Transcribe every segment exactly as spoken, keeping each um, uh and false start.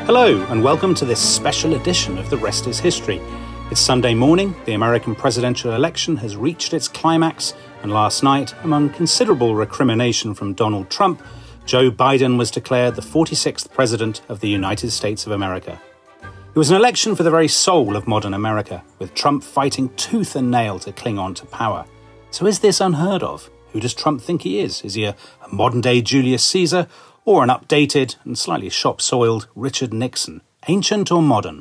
Hello, and welcome to this special edition of The Rest is History. It's Sunday morning, the American presidential election has reached its climax, and last night, among considerable recrimination from Donald Trump, Joe Biden was declared the forty-sixth President of the United States of America. It was an election for the very soul of modern America, with Trump fighting tooth and nail to cling on to power. So is this unheard of? Who does Trump think he is? Is he a, a modern-day Julius Caesar, or an updated and slightly shop-soiled Richard Nixon? Ancient or modern?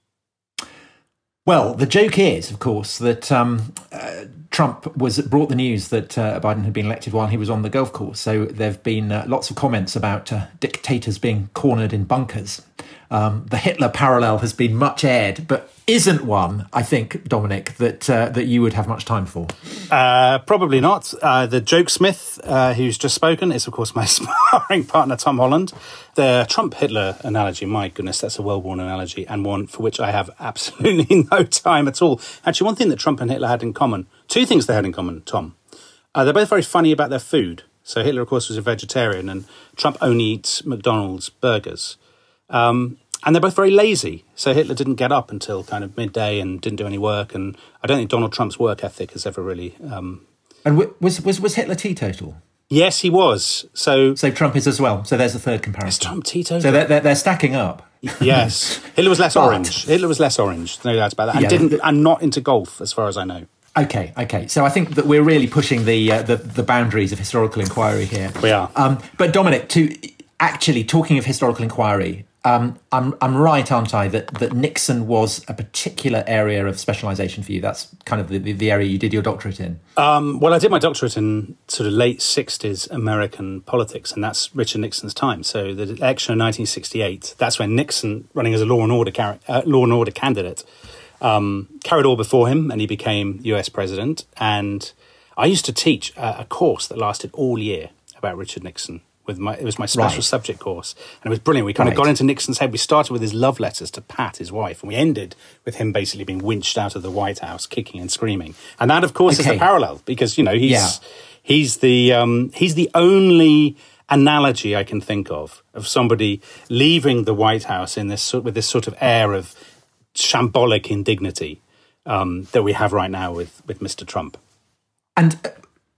Well, the joke is, of course, that um, uh, Trump was brought the news that uh, Biden had been elected while he was on the golf course. So there have been uh, lots of comments about uh, dictators being cornered in bunkers. Um, the Hitler parallel has been much aired, but isn't one, I think, Dominic, that uh, that you would have much time for. Uh, probably not. Uh, the jokesmith uh, who's just spoken is, of course, my sparring partner, Tom Holland. The Trump-Hitler analogy, my goodness, that's a well-worn analogy, and one for which I have absolutely no time at all. Actually, one thing that Trump and Hitler had in common, two things they had in common, Tom. Uh, they're both very funny about their food. So Hitler, of course, was a vegetarian, and Trump only eats McDonald's burgers. Um, and they're both very lazy. So Hitler didn't get up until kind of midday and didn't do any work. And I don't think Donald Trump's work ethic has ever really... Um... And w- was, was was Hitler teetotal? Yes, he was. So so Trump is as well. So there's a third comparison. Is Trump teetotal? So they're, they're, they're stacking up. Yes. Hitler was less but, orange. Hitler was less orange. No doubt about that. And, yeah, didn't, the, and not into golf, as far as I know. Okay, okay. So I think that we're really pushing the uh, the, the boundaries of historical inquiry here. We are. Um, but Dominic, to actually talking of historical inquiry, um, I'm I'm right, aren't I, that, that Nixon was a particular area of specialisation for you? That's kind of the, the, the area you did your doctorate in. Um, well, I did my doctorate in sort of late sixties American politics, and that's Richard Nixon's time. So the election of nineteen sixty-eight, that's when Nixon, running as a law and order car- uh, law and order candidate, um, carried all before him, and he became U S president. And I used to teach a, a course that lasted all year about Richard Nixon. With my, it was my special right. subject course, and it was brilliant. We kind right. of got into Nixon's head. We started with his love letters to Pat, his wife, and we ended with him basically being winched out of the White House, kicking and screaming. And that, of course, okay. is the parallel, because you know he's yeah. he's the um, he's the only analogy I can think of of somebody leaving the White House in this with this sort of air of shambolic indignity um, that we have right now with with Mister Trump. And Uh-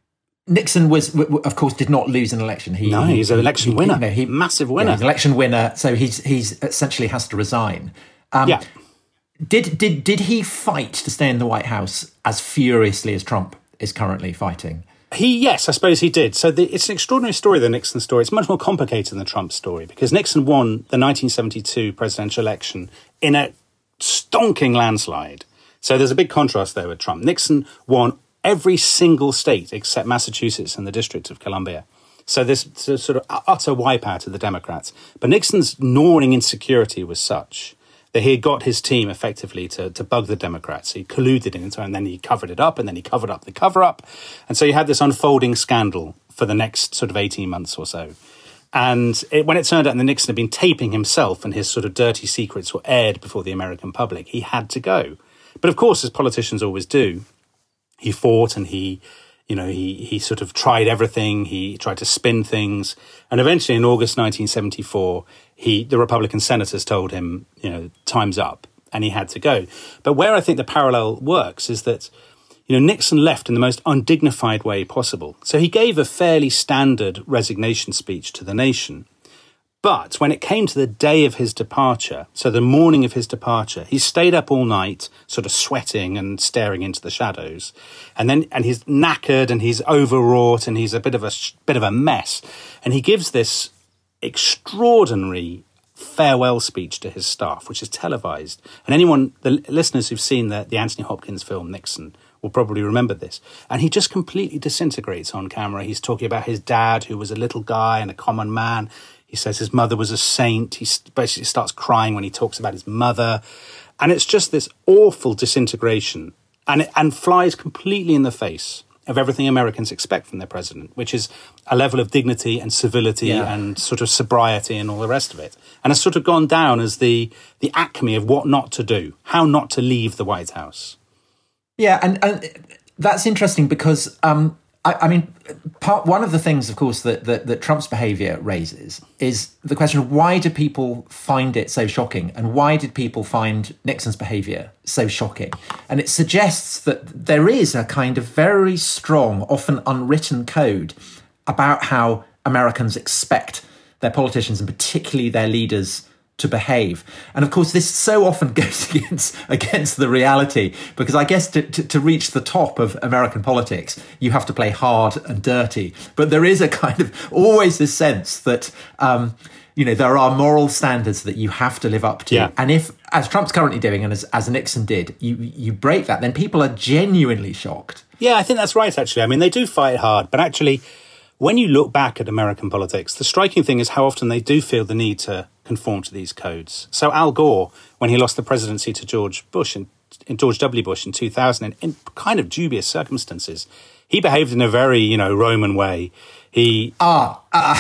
Nixon was, of course, did not lose an election. He, no, he's an election he, winner. He, you know, he, Massive winner. Yeah, he's an election winner, so he's he's essentially has to resign. Um, yeah. Did did did he fight to stay in the White House as furiously as Trump is currently fighting? He, yes, I suppose he did. So the, it's an extraordinary story, the Nixon story. It's much more complicated than the Trump story, because Nixon won the nineteen seventy-two presidential election in a stonking landslide. So there's a big contrast there with Trump. Nixon won every single state except Massachusetts and the District of Columbia. So this sort of utter wipeout of the Democrats. But Nixon's gnawing insecurity was such that he had got his team effectively to, to bug the Democrats. He colluded into it, and then he covered it up, and then he covered up the cover-up. And so you had this unfolding scandal for the next sort of eighteen months or so. And it, when it turned out that Nixon had been taping himself and his sort of dirty secrets were aired before the American public, he had to go. But of course, as politicians always do, he fought and he, you know, he he sort of tried everything. He tried to spin things. And eventually in August nineteen seventy-four, he the Republican senators told him, you know, time's up, and he had to go. But where I think the parallel works is that, you know, Nixon left in the most undignified way possible. So he gave a fairly standard resignation speech to the nation. But when it came to the day of his departure, so the morning of his departure, he stayed up all night, sort of sweating and staring into the shadows. And then, and he's knackered and he's overwrought and he's a bit of a bit of a mess. And he gives this extraordinary farewell speech to his staff, which is televised. And anyone, the listeners who've seen the, the Anthony Hopkins film Nixon, will probably remember this. And he just completely disintegrates on camera. He's talking about his dad, who was a little guy and a common man. He says his mother was a saint. He basically starts crying when he talks about his mother. And it's just this awful disintegration. And it, and flies completely in the face of everything Americans expect from their president, which is a level of dignity and civility yeah. and sort of sobriety and all the rest of it. And has sort of gone down as the the acme of what not to do, how not to leave the White House. Yeah, and, and that's interesting because um, I, I mean, part one of the things, of course, that, that that Trump's behaviour raises is the question of why do people find it so shocking, and why did people find Nixon's behaviour so shocking? And it suggests that there is a kind of very strong, often unwritten code about how Americans expect their politicians, and particularly their leaders, to behave. And of course, this so often goes against against the reality, because I guess to, to, to reach the top of American politics, you have to play hard and dirty. But there is a kind of always this sense that, um, you know, there are moral standards that you have to live up to. Yeah. And if, as Trump's currently doing, and as, as Nixon did, you, you break that, then people are genuinely shocked. Yeah, I think that's right, actually. I mean, they do fight hard, but actually, when you look back at American politics, the striking thing is how often they do feel the need to conform to these codes. So Al Gore, when he lost the presidency to George Bush in, in George W. Bush in two thousand, in, in kind of dubious circumstances, he behaved in a very, you know, Roman way. He ah,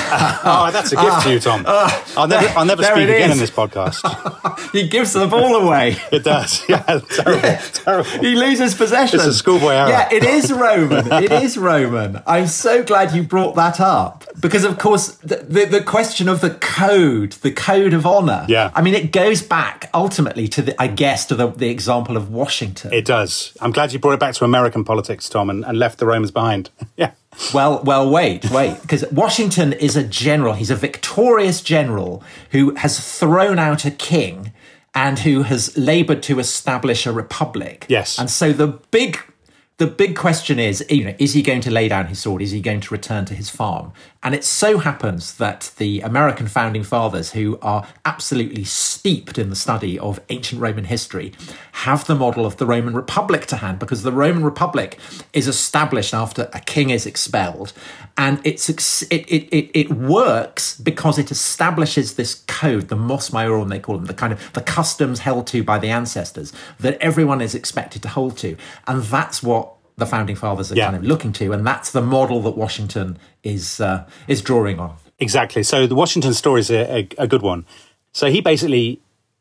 ah oh, that's a gift ah, to you, Tom. Ah, I'll never, I'll never speak again in this podcast. He gives the ball away. It does. Yeah, terrible, yeah. terrible. He loses possession. It's a schoolboy error. Yeah, it is Roman. It is Roman. I'm so glad you brought that up, because, of course, the, the, the question of the code, the code of honour. Yeah. I mean, it goes back ultimately to the, I guess, to the, the example of Washington. It does. I'm glad you brought it back to American politics, Tom, and, and left the Romans behind. Yeah. Well, well, wait, wait, because Washington is a general. He's a victorious general who has thrown out a king and who has laboured to establish a republic. Yes. And so the big, the big question is, you know, is he going to lay down his sword? Is he going to return to his farm? And it so happens that the American founding fathers, who are absolutely steeped in the study of ancient Roman history, have the model of the Roman Republic to hand, because the Roman Republic is established after a king is expelled. And it's, it, it, it, it works because it establishes this code, the mos maiorum, they call them, the kind of the customs held to by the ancestors that everyone is expected to hold to. And that's what the founding fathers are yeah. kind of looking to, and that's the model that Washington is uh, is drawing on. Exactly. So the Washington story is a, a, a good one. So he basically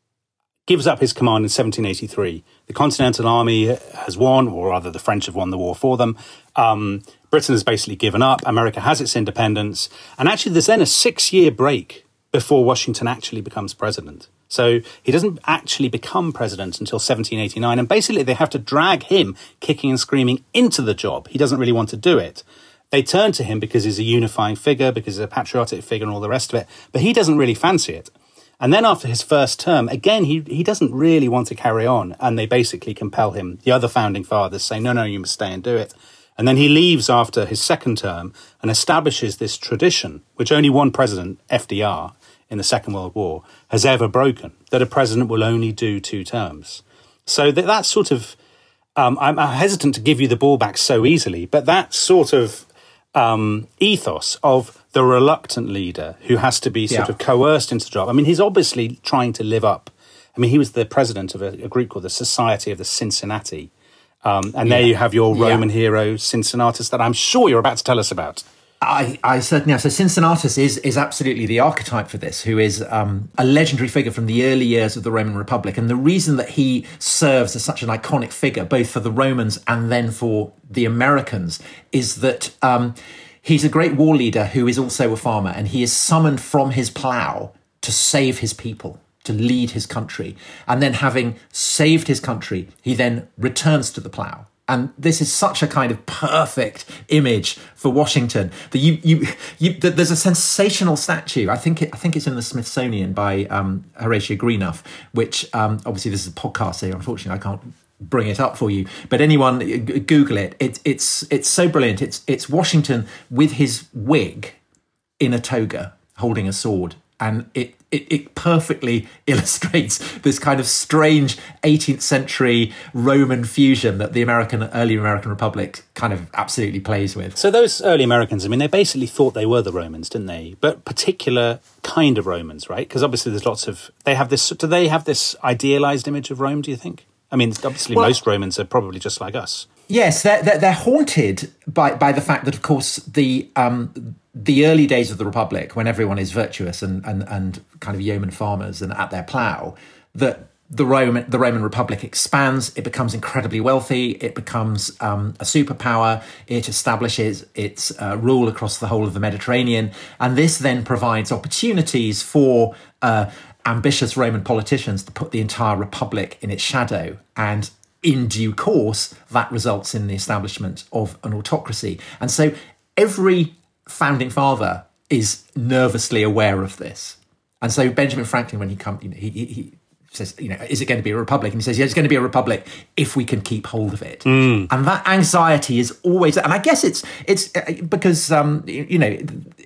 gives up his command in seventeen eighty-three. The Continental Army has won, or rather the French have won the war for them. Um, Britain has basically given up. America has its independence. And actually there's then a six-year break before Washington actually becomes president. So he doesn't actually become president until seventeen eighty-nine. And basically they have to drag him kicking and screaming into the job. He doesn't really want to do it. They turn to him because he's a unifying figure, because he's a patriotic figure and all the rest of it. But he doesn't really fancy it. And then after his first term, again, he, he doesn't really want to carry on. And they basically compel him. The other founding fathers say, no, no, you must stay and do it. And then he leaves after his second term and establishes this tradition, which only one president, F D R, in the Second World War, has ever broken, that a president will only do two terms. So that, that sort of, um, I'm, I'm hesitant to give you the ball back so easily, but that sort of um, ethos of the reluctant leader who has to be sort yeah. of coerced into the job. I mean, he's obviously trying to live up. I mean, he was the president of a, a group called the Society of the Cincinnati. Um, and yeah. there you have your Roman yeah. hero, Cincinnatus, that I'm sure you're about to tell us about. I, I certainly am. So Cincinnatus is is absolutely the archetype for this, who is um, a legendary figure from the early years of the Roman Republic. And the reason that he serves as such an iconic figure, both for the Romans and then for the Americans, is that um, he's a great war leader who is also a farmer, and he is summoned from his plough to save his people, to lead his country. And then having saved his country, he then returns to the plough. And this is such a kind of perfect image for Washington. That you, you, you, that there's a sensational statue. I think it, I think it's in the Smithsonian by um, Horatio Greenough, which um, obviously this is a podcast, so unfortunately I can't bring it up for you. But anyone Google it. It it's it's so brilliant. It's it's Washington with his wig in a toga, holding a sword, and it. It, it perfectly illustrates this kind of strange eighteenth century Roman fusion that the American early American Republic kind of absolutely plays with. So those early Americans, I mean, they basically thought they were the Romans, didn't they? But particular kind of Romans, right? Because obviously there's lots of, they have this, do they have this idealized image of Rome, do you think? I mean, obviously well, most Romans are probably just like us. Yes, they're, they're, they're haunted by, by the fact that, of course, the um, the early days of the Republic, when everyone is virtuous and, and, and kind of yeoman farmers and at their plough, that the Roman the Roman Republic expands. It becomes incredibly wealthy. It becomes um, a superpower. It establishes its uh, rule across the whole of the Mediterranean, and this then provides opportunities for uh, ambitious Roman politicians to put the entire republic in its shadow. And in due course, that results in the establishment of an autocracy. And so every founding father is nervously aware of this. And so Benjamin Franklin, when he comes, you know, he, he, he says, you know, is it going to be a republic? And he says, yeah, it's going to be a republic if we can keep hold of it. Mm. And that anxiety is always, and I guess it's it's because, um, you know,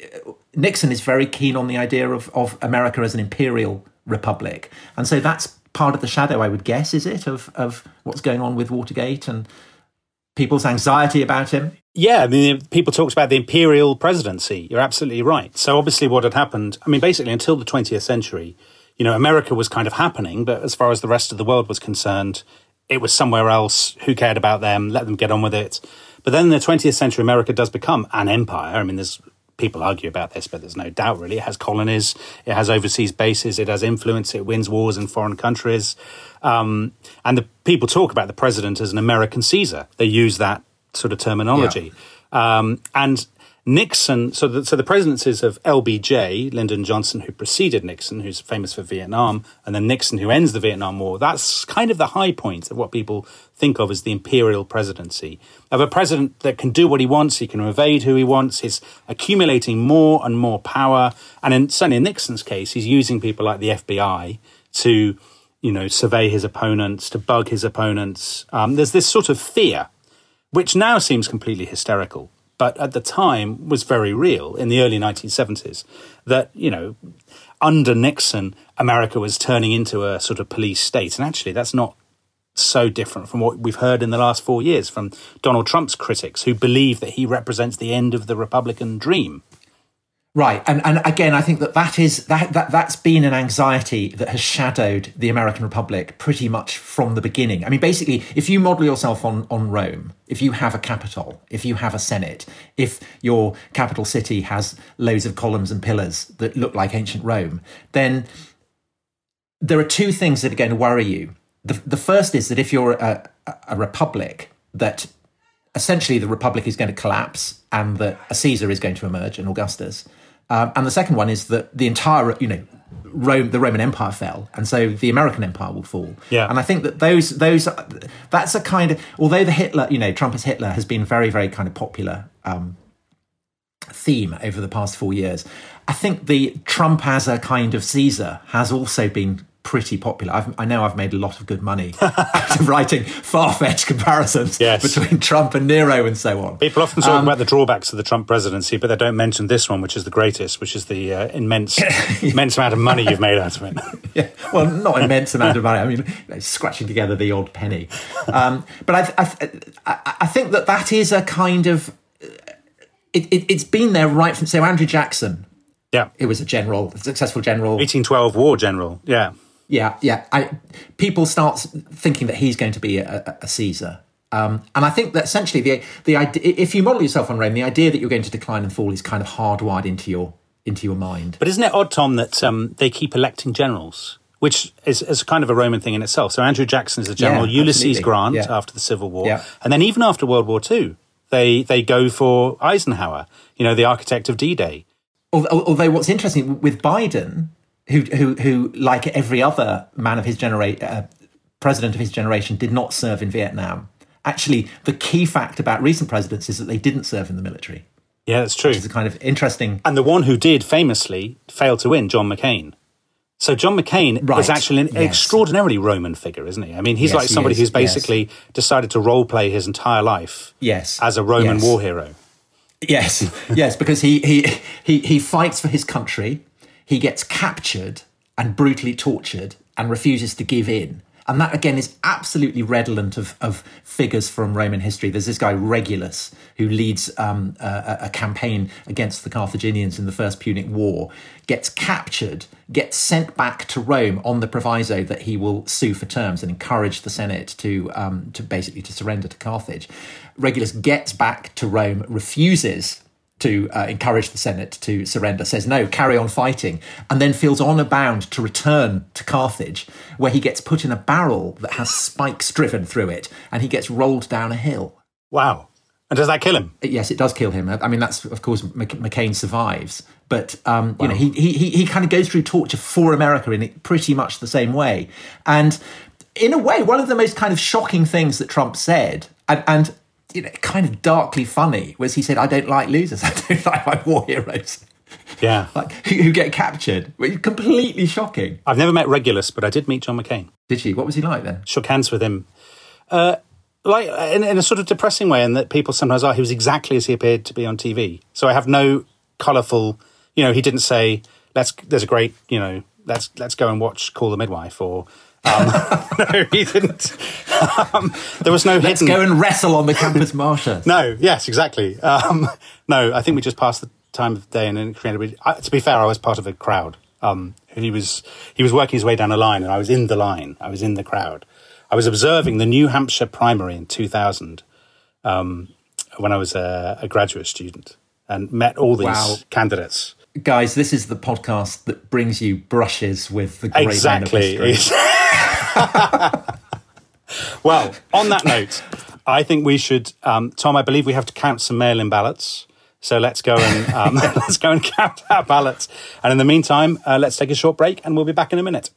Nixon is very keen on the idea of, of America as an imperial republic. And so that's part of the shadow, I would guess, is it, of, of what's going on with Watergate and people's anxiety about him? Yeah, I mean, people talked about the imperial presidency. You're absolutely right. So obviously what had happened, I mean, basically until the twentieth century, you know, America was kind of happening, but as far as the rest of the world was concerned, it was somewhere else. Who cared about them? Let them get on with it. But then in the twentieth century, America does become an empire. I mean, there's people argue about this, but there's no doubt, really. It has colonies, it has overseas bases, it has influence, it wins wars in foreign countries. Um, and the people talk about the president as an American Caesar. They use that sort of terminology. Yeah. Um, and Nixon, so the, so the presidencies of L B J, Lyndon Johnson, who preceded Nixon, who's famous for Vietnam, and then Nixon, who ends the Vietnam War, that's kind of the high point of what people think of as the imperial presidency, of a president that can do what he wants, he can evade who he wants, he's accumulating more and more power. And in, certainly in Nixon's case, he's using people like the F B I to, you know, survey his opponents, to bug his opponents. Um, there's this sort of fear, which now seems completely hysterical, but at the time was very real in the early nineteen seventies, that, you know, under Nixon, America was turning into a sort of police state. And actually, that's not so different from what we've heard in the last four years from Donald Trump's critics, who believe that he represents the end of the Republican dream. Right. And and again, I think that, that is that, that that's been an anxiety that has shadowed the American Republic pretty much from the beginning. I mean, basically, if you model yourself on, on Rome, if you have a capital, if you have a Senate, if your capital city has loads of columns and pillars that look like ancient Rome, then there are two things that are going to worry you. The, the first is that if you're a, a republic, that essentially the republic is going to collapse and that a Caesar is going to emerge, an Augustus. Um, and the second one is that the entire, you know, Rome, the Roman Empire fell, and so the American Empire will fall. Yeah. And I think that those, those, that's a kind of, although the Hitler, you know, Trump as Hitler has been very, very kind of popular um, theme over the past four years, I think the Trump as a kind of Caesar has also been pretty popular. I've, I know I've made a lot of good money out of writing far-fetched comparisons yes. between Trump and Nero and so on. People often talk um, about the drawbacks of the Trump presidency, but they don't mention this one, which is the greatest, which is the uh, immense immense amount of money you've made out of it. Yeah, well, not immense amount of money. I mean, you know, scratching together the odd penny. Um, but I, I, I, I think that that is a kind of... It, it, it's been there right from... So Andrew Jackson, yeah, he was a general, a successful general. eighteen twelve war general, yeah. Yeah, yeah. I, people start thinking that he's going to be a, a Caesar. Um, and I think that essentially the the idea, if you model yourself on Rome, the idea that you're going to decline and fall is kind of hardwired into your into your mind. But isn't it odd, Tom, that um, they keep electing generals, which is, is kind of a Roman thing in itself? So Andrew Jackson is a general, yeah, Ulysses Grant yeah. after the Civil War. Yeah. And then even after World War Two, they, they go for Eisenhower, you know, the architect of D-Day. Although, although what's interesting with Biden... Who, who, who, like every other man of his generation, uh, president of his generation, did not serve in Vietnam. Actually, the key fact about recent presidents is that they didn't serve in the military. Yeah, that's true. Which is a kind of interesting... And the one who did famously failed to win, John McCain. So John McCain right. is actually an yes. extraordinarily Roman figure, isn't he? I mean, he's yes, like somebody he who's basically yes. decided to role play his entire life yes. as a Roman yes. war hero. Yes, yes, because he, he he he fights for his country. He gets captured and brutally tortured and refuses to give in. And that, again, is absolutely redolent of, of figures from Roman history. There's this guy, Regulus, who leads um, a, a campaign against the Carthaginians in the First Punic War, gets captured, gets sent back to Rome on the proviso that he will sue for terms and encourage the Senate to um, to basically to surrender to Carthage. Regulus gets back to Rome, refuses to uh, encourage the Senate to surrender, says no, carry on fighting, and then feels honour bound to return to Carthage, where he gets put in a barrel that has spikes driven through it, and he gets rolled down a hill. Wow. And does that kill him? Yes, it does kill him. I mean, that's, of course, McCain survives. But, um, wow. you know, he, he, he kind of goes through torture for America in pretty much the same way. And in a way, one of the most kind of shocking things that Trump said, and, and you know, kind of darkly funny, was he said, I don't like losers. I don't like my war heroes. Yeah. Like, who, who get captured. Completely shocking. I've never met Regulus, but I did meet John McCain. Did you? What was he like then? Shook hands with him. Uh, like in, in a sort of depressing way, and that people sometimes are. He was exactly as he appeared to be on T V. So I have no colourful, you know, he didn't say, let's, there's a great, you know, let's let's go and watch Call the Midwife, or... Um, no, he didn't. Um, there was no Let's hidden... go and wrestle on the Campus Martius. No, yes, exactly. Um, no, I think we just passed the time of day, and then created... Uh, to be fair, I was part of a crowd. Um, he was he was working his way down a line, and I was in the line. I was in the crowd. I was observing the New Hampshire primary in two thousand um, when I was a, a graduate student, and met all these wow. candidates. Guys, this is the podcast that brings you brushes with the great exactly. man of history. Well, on that note, I think we should, um, Tom, I believe we have to count some mail-in ballots. So let's go and um, let's go and count our ballots. And in the meantime, uh, let's take a short break, and we'll be back in a minute.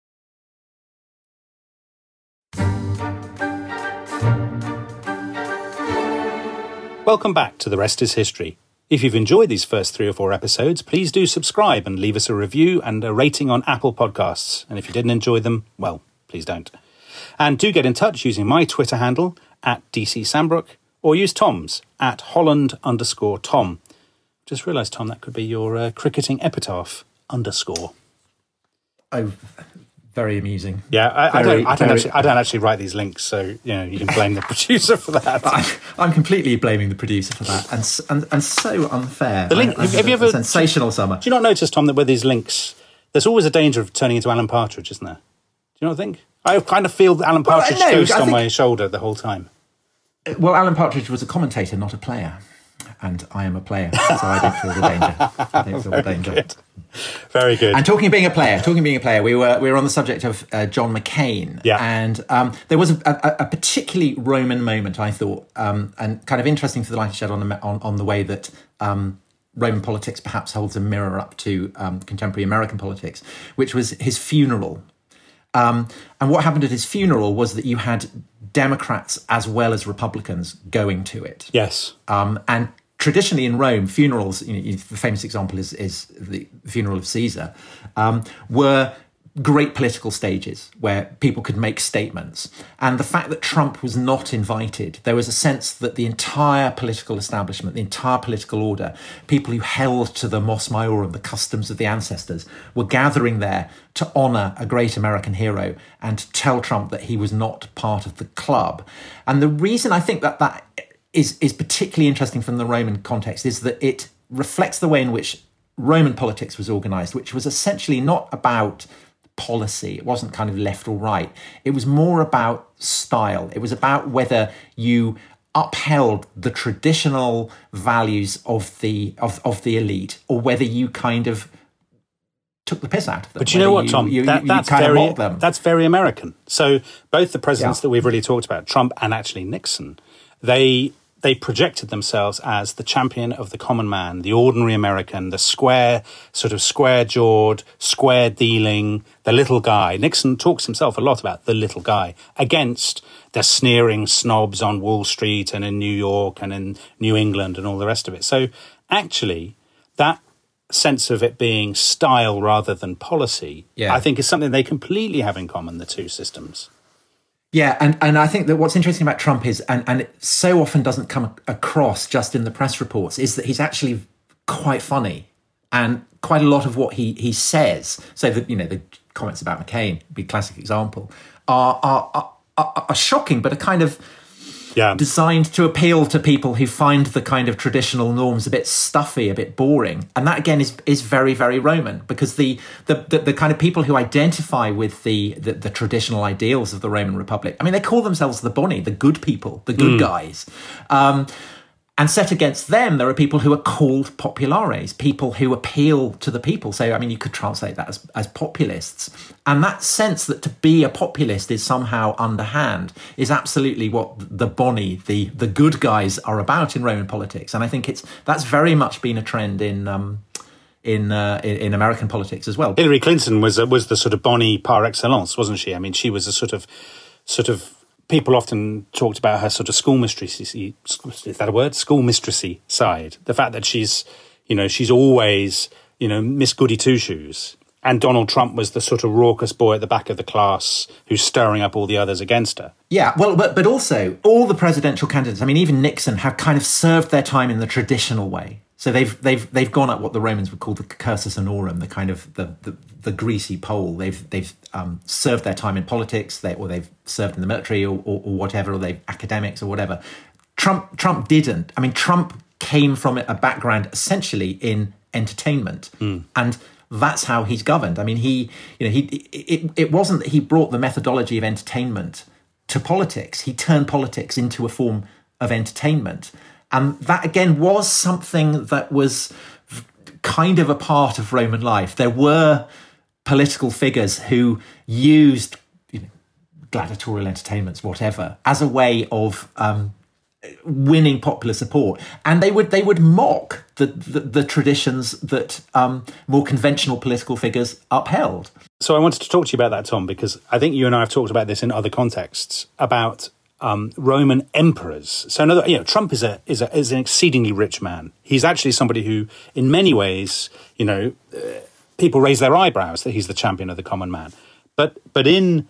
Welcome back to The Rest is History. If you've enjoyed these first three or four episodes, please do subscribe and leave us a review and a rating on Apple Podcasts. And if you didn't enjoy them, well, please don't. And do get in touch using my Twitter handle, at D C Sambrook, or use Tom's, at Holland underscore Tom. Just realised, Tom, that could be your uh, cricketing epitaph, underscore. Oh, very amusing. Yeah, I, very, I, don't, I, don't very... actually, I don't actually write these links, so you know you can blame the producer for that. I, I'm completely blaming the producer for that, and and, and so unfair. The link, I, have, have you ever a sensational summer? Do you not notice, Tom, that with these links, there's always a danger of turning into Alan Partridge, isn't there? Do you not think? I kind of feel Alan Partridge well, no, ghost on think, my shoulder the whole time. Well, Alan Partridge was a commentator, not a player. And I am a player, so I don't feel the danger. I don't feel the danger. Good. Very good. And talking of being a player, talking of being a player, we were we were on the subject of uh, John McCain. Yeah. And um, there was a, a, a particularly Roman moment, I thought, um, and kind of interesting for the light it shed on the, on, on the way that um, Roman politics perhaps holds a mirror up to um, contemporary American politics, which was his funeral. Um, and what happened at his funeral was that you had Democrats as well as Republicans going to it. Yes. Um, and traditionally in Rome, funerals, you know, the famous example is, is the funeral of Caesar, um, were great political stages where people could make statements. And the fact that Trump was not invited, there was a sense that the entire political establishment, the entire political order, people who held to the mos maiorum, the customs of the ancestors, were gathering there to honour a great American hero and to tell Trump that he was not part of the club. And the reason I think that that is, is particularly interesting from the Roman context is that it reflects the way in which Roman politics was organised, which was essentially not about policy. It wasn't kind of left or right. It was more about style. It was about whether you upheld the traditional values of the of, of the elite or whether you kind of took the piss out of them. But you know what, Tom? You, you, that, you, that's, you very, them. that's very American. So both the presidents yeah. that we've really talked about, Trump and actually Nixon, they they projected themselves as the champion of the common man, the ordinary American, the square, sort of square-jawed, square-dealing, the little guy. Nixon talks himself a lot about the little guy against the sneering snobs on Wall Street and in New York and in New England and all the rest of it. So actually, that sense of it being style rather than policy, yeah. I think is something they completely have in common, the two systems. Yeah, and, and I think that what's interesting about Trump is, and, and it so often doesn't come across just in the press reports, is that he's actually quite funny. And quite a lot of what he, he says, so that, you know, the comments about McCain, be a classic example, are, are, are, are shocking, but are kind of yeah. designed to appeal to people who find the kind of traditional norms a bit stuffy, a bit boring. And that, again, is is very, very Roman, because the the, the, the kind of people who identify with the, the, the traditional ideals of the Roman Republic, I mean, they call themselves the Boni, the good people, the good mm. guys. Um, And set against them, there are people who are called populares, people who appeal to the people. So, I mean, you could translate that as, as populists. And that sense that to be a populist is somehow underhand is absolutely what the boni, the the good guys, are about in Roman politics. And I think it's that's very much been a trend in um, in, uh, in in American politics as well. Hillary Clinton was was the sort of boni par excellence, wasn't she? I mean, she was a sort of sort of. People often talked about her sort of school mistressy, is that a word? School mistressy side. The fact that she's, you know, she's always, you know, Miss Goody Two-Shoes. And Donald Trump was the sort of raucous boy at the back of the class who's stirring up all the others against her. Yeah, well, but but also all the presidential candidates, I mean, even Nixon, have kind of served their time in the traditional way. So they've they've they've gone up what the Romans would call the cursus honorum, the kind of the the, the greasy pole. They've they've um, served their time in politics, they, or they've served in the military, or, or, or whatever, or they've academics or whatever. Trump Trump didn't. I mean, Trump came from a background essentially in entertainment, mm. and that's how he's governed. I mean, he you know he it it wasn't that he brought the methodology of entertainment to politics. He turned politics into a form of entertainment. And that, again, was something that was kind of a part of Roman life. There were political figures who used, you know, gladiatorial entertainments, whatever, as a way of um, winning popular support. And they would they would mock the, the, the traditions that um, more conventional political figures upheld. So I wanted to talk to you about that, Tom, because I think you and I have talked about this in other contexts, about Um, Roman emperors. So another, you know, Trump is a is a is an exceedingly rich man. He's actually somebody who, in many ways, you know, uh, people raise their eyebrows that he's the champion of the common man. But but in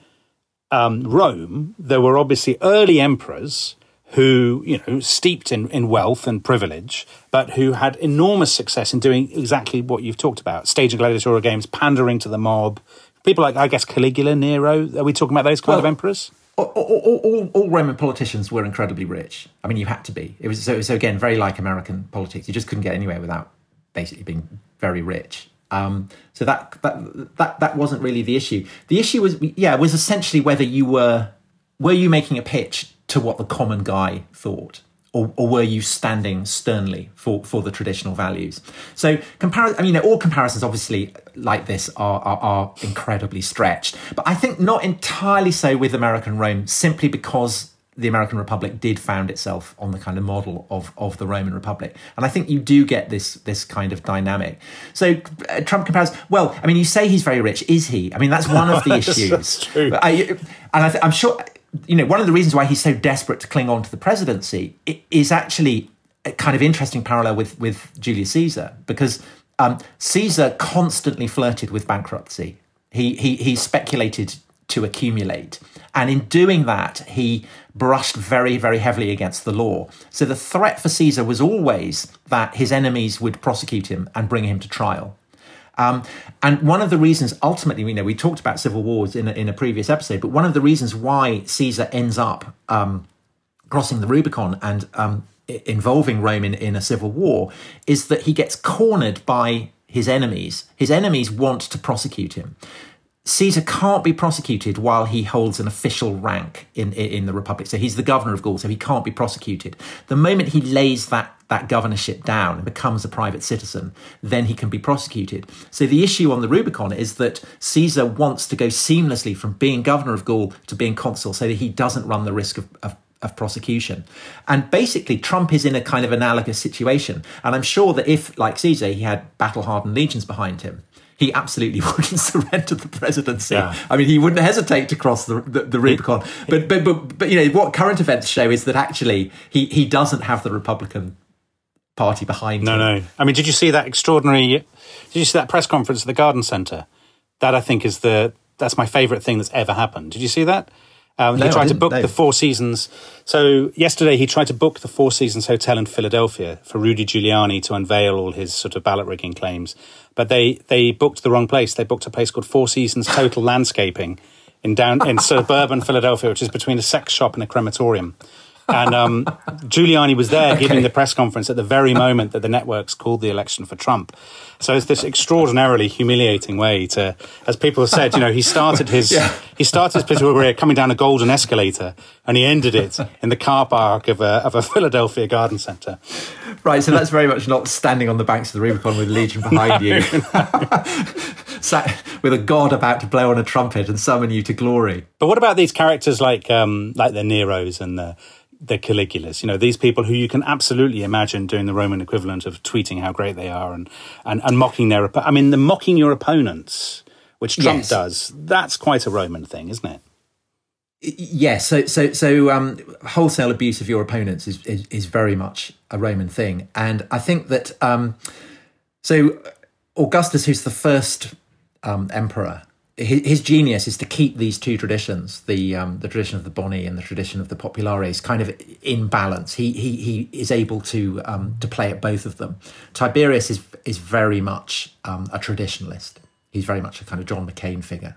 um, Rome, there were obviously early emperors who, you know, steeped in, in wealth and privilege, but who had enormous success in doing exactly what you've talked about: staging gladiatorial games, pandering to the mob. People like, I guess, Caligula, Nero. Are we talking about those kind well, of emperors? All, all, all, all Roman politicians were incredibly rich. I mean, you had to be. It was so, so again, very like American politics. You just couldn't get anywhere without basically being very rich. Um, so that that that that wasn't really the issue. The issue was, yeah, was essentially whether you were were you making a pitch to what the common guy thought, or, or were you standing sternly for, for the traditional values? So, compar- I mean, all comparisons, obviously, like this are, are are incredibly stretched. But I think not entirely so with American Rome, simply because the American Republic did found itself on the kind of model of, of the Roman Republic. And I think you do get this this kind of dynamic. So uh, Trump compares, well, I mean, you say he's very rich. Is he? I mean, that's one of the issues. That's true. I, and I th- I'm sure... You know, one of the reasons why he's so desperate to cling on to the presidency is actually a kind of interesting parallel with, with Julius Caesar, because um, Caesar constantly flirted with bankruptcy. He, he he speculated to accumulate. And in doing that, he brushed very, very heavily against the law. So the threat for Caesar was always that his enemies would prosecute him and bring him to trial. Um, and one of the reasons, ultimately, you know, we talked about civil wars in a, in a previous episode, but one of the reasons why Caesar ends up um, crossing the Rubicon and um, involving Rome in, in a civil war is that he gets cornered by his enemies. His enemies want to prosecute him. Caesar can't be prosecuted while he holds an official rank in, in the Republic. So he's the governor of Gaul, so he can't be prosecuted. The moment he lays that, that governorship down and becomes a private citizen, then he can be prosecuted. So the issue on the Rubicon is that Caesar wants to go seamlessly from being governor of Gaul to being consul so that he doesn't run the risk of, of of prosecution. And basically, Trump is in a kind of analogous situation. And I'm sure that if, like Caesar, he had battle-hardened legions behind him, he absolutely wouldn't surrender the presidency. Yeah. I mean, he wouldn't hesitate to cross the the, the Rubicon. But, but but but you know what current events show is that actually he he doesn't have the Republican Party behind no, him. No, no. I mean, did you see that extraordinary? Did you see that press conference at the Garden Centre? That I think is the that's my favourite thing that's ever happened. Did you see that? Um, no, he tried to book no. the Four Seasons. So yesterday he tried to book the Four Seasons Hotel in Philadelphia for Rudy Giuliani to unveil all his sort of ballot rigging claims. But they, they booked the wrong place. They booked a place called Four Seasons Total Landscaping in down in suburban Philadelphia, which is between a sex shop and a crematorium. And um, Giuliani was there okay. giving the press conference at the very moment that the networks called the election for Trump. So it's this extraordinarily humiliating way to, as people have said, you know, he started his yeah. he started his political career coming down a golden escalator, and he ended it in the car park of a of a Philadelphia garden centre. Right, so that's very much not standing on the banks of the Rubicon with Legion behind no, you, no. Sat with a god about to blow on a trumpet and summon you to glory. But what about these characters like um, like the Neros and the the Caligulas? You know, these people who you can absolutely imagine doing the Roman equivalent of tweeting how great they are and and, and mocking their. I mean, the mocking your opponents, which Trump yes. does. That's quite a Roman thing, isn't it? Yes, so so so um, wholesale abuse of your opponents is, is is very much a Roman thing, and I think that um, so Augustus, who's the first um, emperor, his, his genius is to keep these two traditions, the um, the tradition of the Boni and the tradition of the Populares, kind of in balance. He he he is able to um, to play at both of them. Tiberius is is very much um, a traditionalist. He's very much a kind of John McCain figure.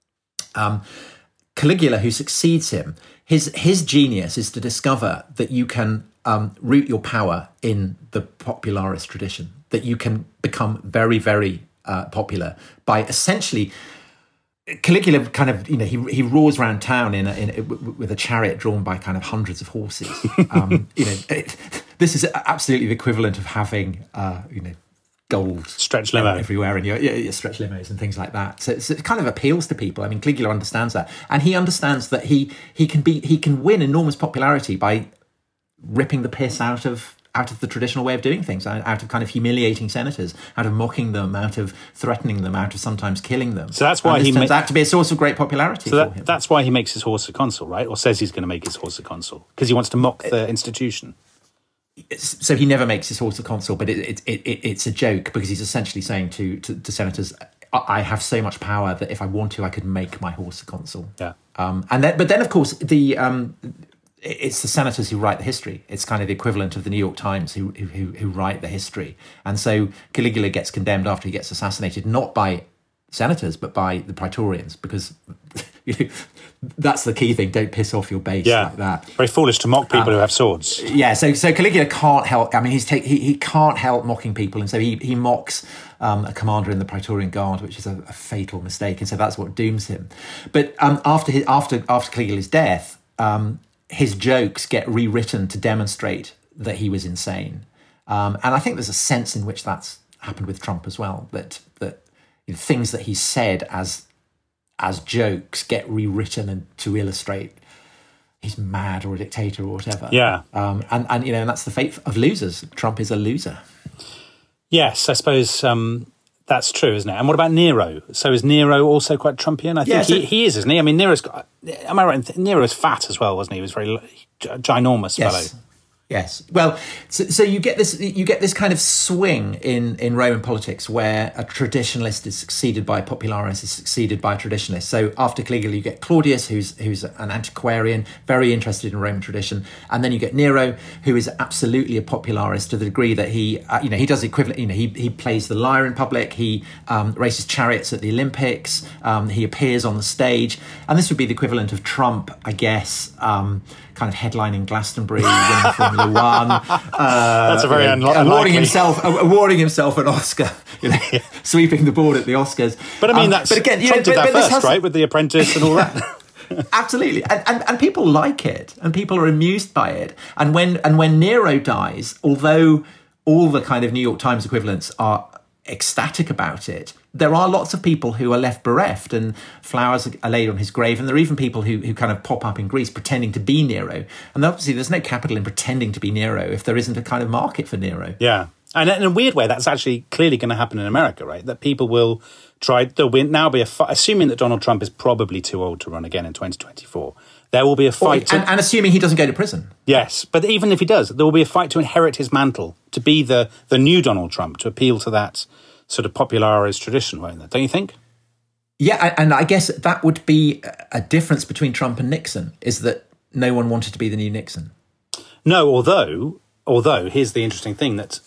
Um, Caligula, who succeeds him, his his genius is to discover that you can um, root your power in the Popularis tradition, that you can become very, very uh, popular by essentially. Caligula kind of, you know, he he roars around town in, a, in a, with a chariot drawn by kind of hundreds of horses. Um, you know, it, this is absolutely the equivalent of having, uh, you know, gold stretch limo everywhere and your, your, your stretch limos and things like that. So, so it kind of appeals to people. I mean, Caligula understands that, and he understands that he he can be he can win enormous popularity by ripping the piss out of out of the traditional way of doing things, out of kind of humiliating senators, out of mocking them, out of threatening them, out of sometimes killing them. So that's why and this he turns ma- out to be a source of great popularity. So that, for him. That's why he makes his horse a consul, right? Or says he's going to make his horse a consul because he wants to mock the institution. So he never makes his horse a consul, but it, it, it, it's a joke because he's essentially saying to, to, to senators, I have so much power that if I want to, I could make my horse a consul. Yeah. Um, and then, but then, of course, the um, it's the senators who write the history. It's kind of the equivalent of the New York Times who who, who write the history. And so Caligula gets condemned after he gets assassinated, not by senators, but by the Praetorians, because you know, that's the key thing. Don't piss off your base yeah. like that. Very foolish to mock people um, who have swords. Yeah, so so Caligula can't help. I mean, he's take, he he can't help mocking people, and so he he mocks um, a commander in the Praetorian Guard, which is a, a fatal mistake, and so that's what dooms him. But um, after his, after after Caligula's death, um, his jokes get rewritten to demonstrate that he was insane, um, and I think there's a sense in which that's happened with Trump as well. That that you know, things that he said as as jokes get rewritten and to illustrate he's mad or a dictator or whatever. Yeah. Um, and, and, you know, and that's the fate of losers. Trump is a loser. Yes, I suppose um, that's true, isn't it? And what about Nero? So is Nero also quite Trumpian? I think yeah, so, he, he is, isn't he? I mean, Nero's got, am I right? Nero's fat as well, wasn't he? He was a very ginormous yes. fellow. Yes. Well, so, so you get this you get this kind of swing in, in Roman politics where a traditionalist is succeeded by a popularis, is succeeded by a traditionalist. So after Caligula, you get Claudius, who's who's an antiquarian, very interested in Roman tradition, and then you get Nero, who is absolutely a popularist to the degree that he, uh, you know, he does the equivalent. You know, he he plays the lyre in public, he um, races chariots at the Olympics, um, he appears on the stage, and this would be the equivalent of Trump, I guess. Um, kind of headlining Glastonbury, winning Formula One. Uh, That's a very you know, unlikely. Awarding himself, awarding himself an Oscar, you know, sweeping the board at the Oscars. But I mean, um, that's but again, you Trump know, did but, that but first, has, right, with The Apprentice and all that. Absolutely, and, and and people like it, and people are amused by it. And when and when Nero dies, although all the kind of New York Times equivalents are ecstatic about it, there are lots of people who are left bereft, and flowers are laid on his grave, and there are even people who, who kind of pop up in Greece pretending to be Nero. And obviously there's no capital in pretending to be Nero if there isn't a kind of market for Nero. Yeah, and in a weird way, that's actually clearly going to happen in America, right? That people will try, there'll be, now be a fight, assuming that Donald Trump is probably too old to run again in twenty twenty-four, there will be a fight. Or, and, to, and assuming he doesn't go to prison. Yes, but even if he does, there will be a fight to inherit his mantle, to be the, the new Donald Trump, to appeal to that sort of popularis tradition, won't there? Don't you think? Yeah, and I guess that would be a difference between Trump and Nixon, is that no one wanted to be the new Nixon. No, although, although here's the interesting thing, that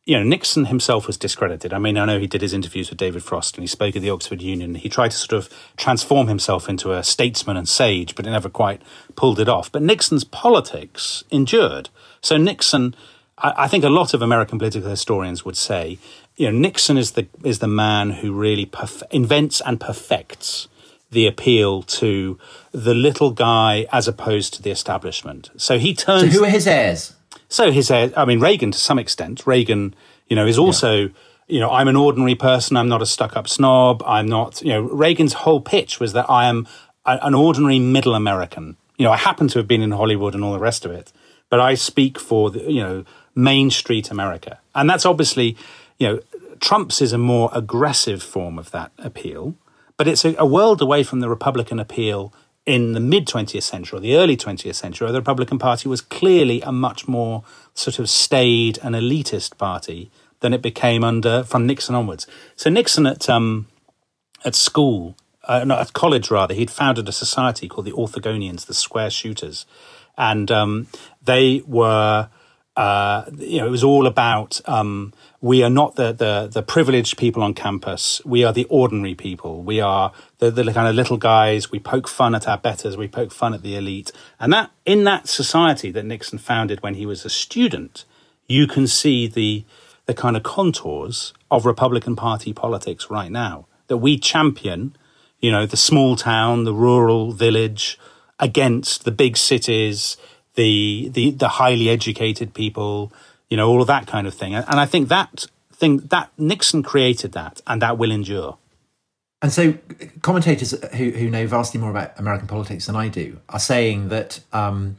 you know, Nixon himself was discredited. I mean, I know he did his interviews with David Frost and he spoke at the Oxford Union. He tried to sort of transform himself into a statesman and sage, but he never quite pulled it off. But Nixon's politics endured. So Nixon, I, I think a lot of American political historians would say, you know, Nixon is the is the man who really perf- invents and perfects the appeal to the little guy as opposed to the establishment. So he turns... So who are his heirs? So his, I mean, Reagan to some extent. Reagan, you know, is also, yeah. you know, I'm an ordinary person. I'm not a stuck-up snob. I'm not, you know, Reagan's whole pitch was that I am a, an ordinary middle American. You know, I happen to have been in Hollywood and all the rest of it, but I speak for, the, you know, Main Street America. And that's obviously, you know, Trump's is a more aggressive form of that appeal, but it's a, a world away from the Republican appeal in the mid-twentieth century or the early twentieth century, where the Republican Party was clearly a much more sort of staid and elitist party than it became under from Nixon onwards. So Nixon at um, at school, uh, no, at college rather, he'd founded a society called the Orthogonians, the Square Shooters, and um, they were, uh, you know, it was all about um, we are not the, the the privileged people on campus. We are the ordinary people. We are the, the kind of little guys. We poke fun at our betters. We poke fun at the elite. And that in that society that Nixon founded when he was a student, you can see the the kind of contours of Republican Party politics right now. That we champion, you know, the small town, the rural village against the big cities, the the the highly educated people, you know, all of that kind of thing. And I think that thing, that Nixon created that, and that will endure. And so commentators who, who know vastly more about American politics than I do are saying that um,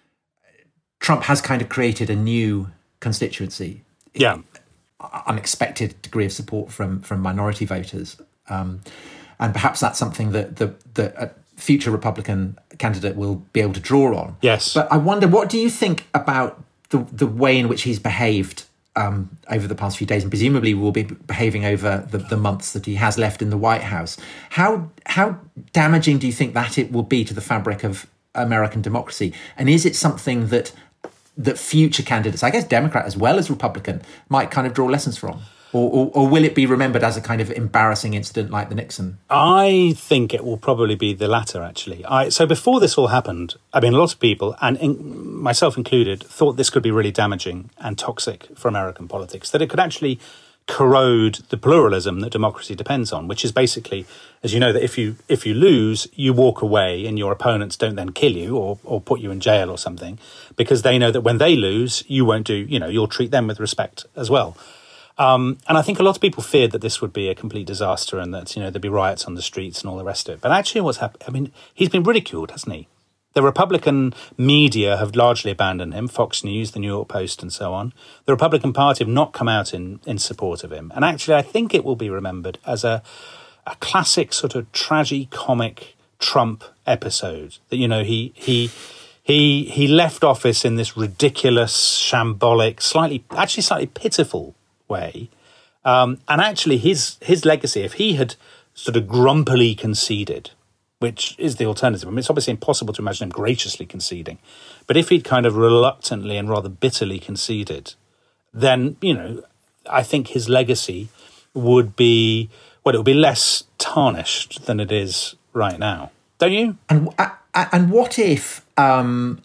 Trump has kind of created a new constituency. Yeah. Unexpected degree of support from, from minority voters. Um, and perhaps that's something that the, the a future Republican candidate will be able to draw on. Yes. But I wonder, what do you think about the the way in which he's behaved um, over the past few days, and presumably will be behaving over the, the months that he has left in the White House? How how damaging do you think that it will be to the fabric of American democracy? And is it something that that future candidates, I guess Democrat as well as Republican, might kind of draw lessons from? Or, or, or will it be remembered as a kind of embarrassing incident like the Nixon? I think it will probably be the latter, actually. I, so before this all happened, I mean, a lot of people, and in, myself included, thought this could be really damaging and toxic for American politics, that it could actually corrode the pluralism that democracy depends on, which is basically, as you know, that if you if you lose, you walk away and your opponents don't then kill you or, or put you in jail or something, because they know that when they lose, you won't do, you know, you'll treat them with respect as well. Um, and I think a lot of people feared that this would be a complete disaster and that, you know, there'd be riots on the streets and all the rest of it. But actually what's happened, I mean, he's been ridiculed, hasn't he? The Republican media have largely abandoned him, Fox News, the New York Post and so on. The Republican Party have not come out in, in support of him. And actually, I think it will be remembered as a, a classic sort of tragicomic Trump episode. That, you know, he he he he left office in this ridiculous, shambolic, slightly, actually slightly pitiful way. Um, and actually his his legacy, if he had sort of grumpily conceded, which is the alternative. I mean, it's obviously impossible to imagine him graciously conceding. But if he'd kind of reluctantly and rather bitterly conceded, then, you know, I think his legacy would be, well, it would be less tarnished than it is right now. Don't you? And uh, and what if, um,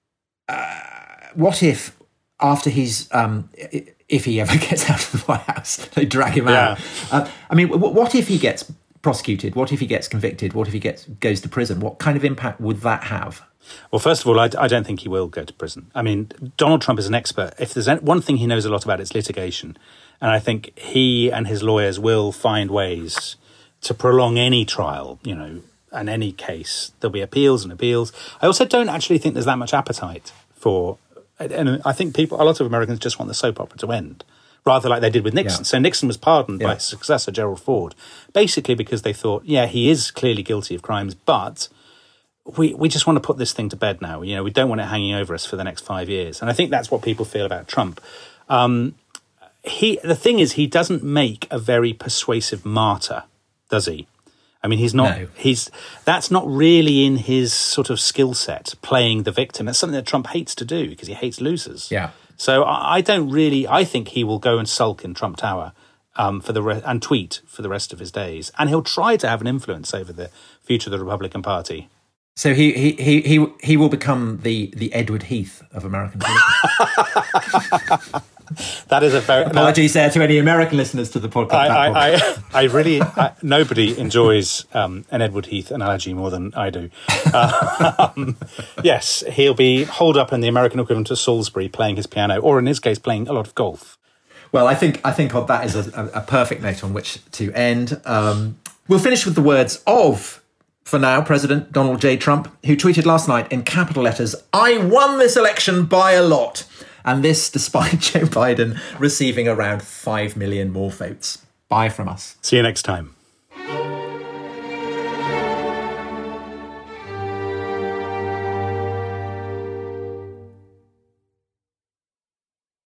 uh, what if after he's, um, if he ever gets out of the White House, they drag him yeah. out. Uh, I mean, what if he gets prosecuted? What if he gets convicted? What if he gets goes to prison? What kind of impact would that have? Well, first of all, I, I don't think he will go to prison. I mean, Donald Trump is an expert. If there's one thing he knows a lot about, it's litigation. And I think he and his lawyers will find ways to prolong any trial, you know, and any case. There'll be appeals and appeals. I also don't actually think there's that much appetite for... And I think people, a lot of Americans just want the soap opera to end, rather like they did with Nixon. Yeah. So Nixon was pardoned yeah. by his successor, Gerald Ford, basically because they thought, yeah, he is clearly guilty of crimes, but we we just want to put this thing to bed now. You know, we don't want it hanging over us for the next five years. And I think that's what people feel about Trump. Um, he the thing is, he doesn't make a very persuasive martyr, does he? I mean, he's not, no. he's, that's not really in his sort of skill set, playing the victim. That's something that Trump hates to do because he hates losers. Yeah. So I, I don't really. I think he will go and sulk in Trump Tower um, for the re- and tweet for the rest of his days, and he'll try to have an influence over the future of the Republican Party. So he he he he he will become the the Edward Heath of American politics. That is a very apologies no, there to any American listeners to the podcast. I, I, I, I really I, nobody enjoys um, an Edward Heath analogy more than I do. Uh, um, yes, he'll be holed up in the American equivalent of Salisbury, playing his piano, or in his case, playing a lot of golf. Well, I think I think that is a, a perfect note on which to end. Um, we'll finish with the words of, for now, President Donald J. Trump, who tweeted last night in capital letters, "I won this election by a lot." And this despite Joe Biden receiving around five million more votes. Bye from us. See you next time.